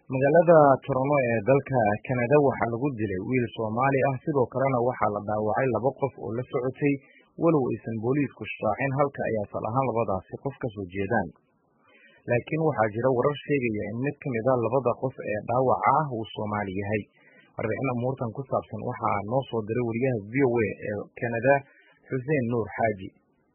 Magaalada Toronto ee dalka Kanada waxaa lagu dilay wiil Soomaali ah sidoo kalena waxaa la dhaawacay laba qof oo la socotay walow aysan booliisku shaacin halka ay asal ahaan labadaasi qof ka soo jeedaan. Laakiin waxaa jira warar sheegaya in mid ka mid ah labada qof ee dhaawaca ah uu Soomaali yahay. Warbixin amuurtan ku saabsan waxaa noo soo diray wariyaha VOA ee Kanada Xuseen Nuur Xaaji.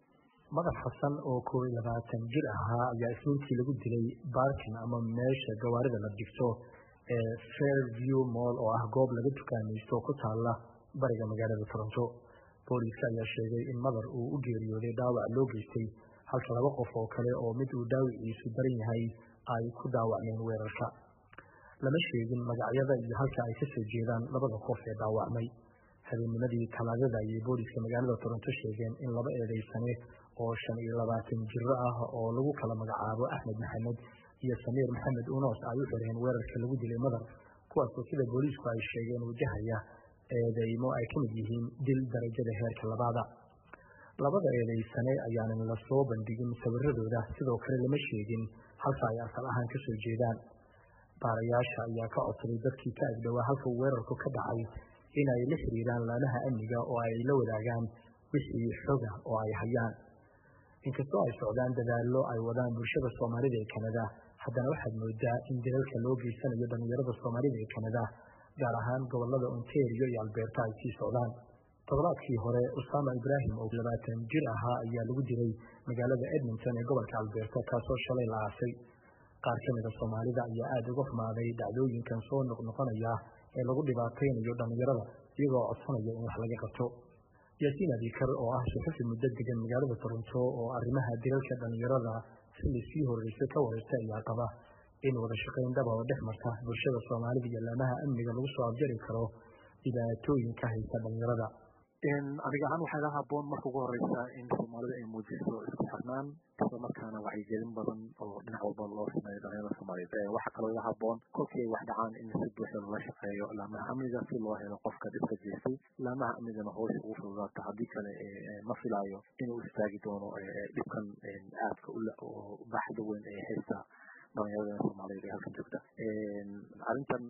Madax Xasan oo 22 jir ahaa ayaa isniintii lagu dilay baarkin ama meesha gawaarida la dhigto ee Fairview Mall oo ah goob laga dukaameysto ku taala bariga magaalada Toronto. Booliiska ayaa sheegay in madar uu u geeriyooday dhaawac loo geystay halka laba qof oo kale oo mid uu dhaawiciisu daran yahay ay ku dhaawacmeen weerarka. Lama sheegin magacyada iyo halka ay ka soo jeedaan labada qof ee dhaawacmay. habeennimadii Talaadada ayay booliiska magaalada Toronto sheegeen in laba eedeysane oo 25 jir ah oo lagu kala magacaabo Axmed Maxamed iyo Samiir Maxamed Unoos ay u xireen weerarka lagu dilay madar, kuwaas oo sida booliisku ay sheegeen wajahaya eedeymo ay ka mid yihiin dil darajada heerka labaada. Labada eedeysane ayaanan la soo bandhigin sawiradooda, sidoo kale lama sheegin halka ay asal ahaan ka soo jeedaan. Baarayaasha ayaa ka codsaday dadkii ka agdhawaa halka weerarku ka dhacay in ay la xiriiraan laamaha amniga oo ay la wadaagaan wixii xog ah oo ay hayaan. Inkastoo ay socdaan dadaallo ay wadaan bulshada Soomaalida ee Kanada, haddana waxaad moodaa in dalalka loo geysanayo dhalinyarada Soomaalida ee Kanada, gaar ahaan gobolada Ontario iyo Alberta ay sii socdaan. Toddobaadkii hore, Usama Ibrahim oo 20 jir ahaa ayaa lagu dilay magaalada Edmonton ee gobolka Alberta, kaasoo shalay la aasay. Qaar ka mid ah Soomaalida ayaa aad uga xumaaday dhacdooyinkan soo noqnoqonaya ee lagu dhibaateynayo dhalinyarada, iyagoo codsanaya in wax laga qabto. Yaasiin Abikar oo ah suxufi muddo degan magaalada Toronto oo arrimaha dilalka dhalinyarada xilli sii horeysay ka wareystay ayaa qaba in wada shaqayn dhab ah oo dhex marta bulshada Soomaalida iyo laamaha amniga lagu soo afjari karo dhibaatooyinka haysta dhalinyarada. Aniga ahaan waxaa laga haboon marka ugu horeysa in Soomaalida ay muujiso isku xirnaan isla markaana wacyigelin badan oo dhinac walba loo sameeyo dhalinyarada Soomaalida. Waxaa kaloo laga haboon kolkii ay wax dhacaan in si buuxda loola shaqeeyo laamaha amniga si loo helo qofka dhibka geystay. Laamaha amnigana howsha ugu fududaato, haddii kale ma filayo inuu istaagi doono dhibkan aadka u baaxadda weyn ee haysta dhalinyarada Soomaalida ee halkan joogta. Arrintan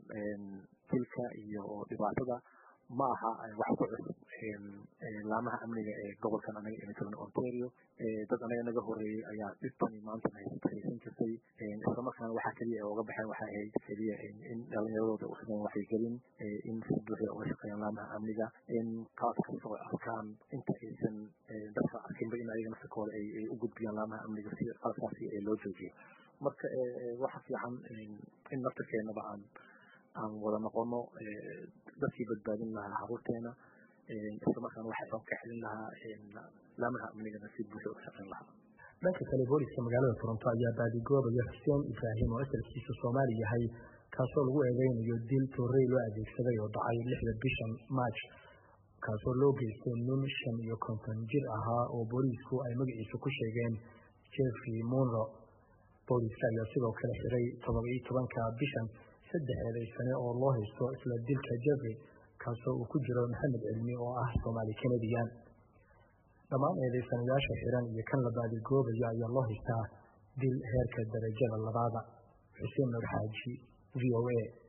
dilka iyo dhibaatada ma aha wax ku cusub laamaha amniga ee gobolkan anaga ee Toronto Ontario. Dad anaga naga horeeyay ayaa dhibtan maanta haysan jirtay. Isla markaana waxaa kaliya uga baxay waxay ahayd kaliya in dhalinyaradooda u sameeyaan wacyigelin, in si buuxda uga shaqeeyaan laamaha amniga, in qaas kastoo arkaan inta aysan dadka arkinba in ayagana si kale ay u gudbiyaan laamaha amniga si qaaskaasi loo joojiyo. Marka waxa fiican in naftirkeenaba aan wada noqono dadkii badbaadin lahaa carruurteena, isla markaana waxay ka xilin lahaa laamaha amnigana si buuxda uga shaqeyn lahaa. Dhanka kale, booliiska magaalada Toronto ayaa baadigoobaya Xuseen Ibrahim oo asalkiisu Soomaali yahay, kaasoo lagu eedeynayo dil toorey loo adeegsaday oo dhacay 6 bishan March, kaasoo loo geystay nin 55 jir ahaa oo booliisku ay magaciisa ku sheegeen Jeffrey Monroe. Booliiska ayaa sidoo kale xiray 17 bishan 3 eedeysane oo loo haysto isla dilka Jeffrey, kaasoo uu ku jiro Maxamed Cilmi oo ah Soomaali Canadian. Dhammaan eedeysanayaasha xiran iyo kan la baadigoobaya ayaa loo haystaa dil heerka darajada labaada. Xuseen Nuur Xaaji, VOA.